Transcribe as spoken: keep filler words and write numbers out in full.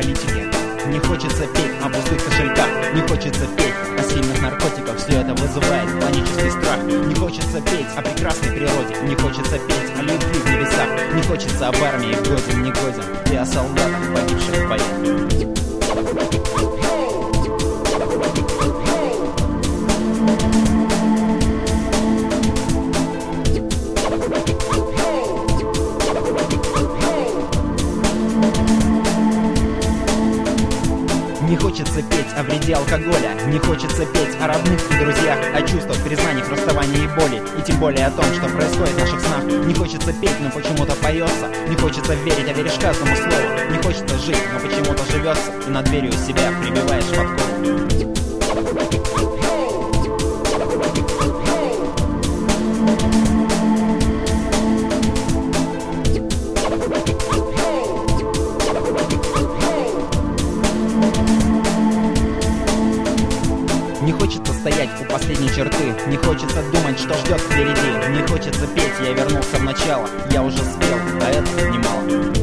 политике. Не хочется петь о пустых кошельках, не хочется петь о сильных наркотиках. Все это вызывает панический страх. Не хочется петь о прекрасной природе, не хочется петь о любви в небесах. Не хочется об армии, годен, не годен, и о солдатах, погибших в боях. Не хочется петь о вреде алкоголя, не хочется петь о родных и друзьях, о чувствах, признаниях, расставании и боли, и тем более о том, что происходит в наших снах. Не хочется петь, но почему-то поется, не хочется верить, а веришь каждому слову. Не хочется жить, но почему-то живется, и над дверью себя прибиваешь подкову. Не хочется стоять у последней черты, не хочется думать, что ждет впереди. Не хочется петь, я вернулся в начало, я уже спел, а это немало.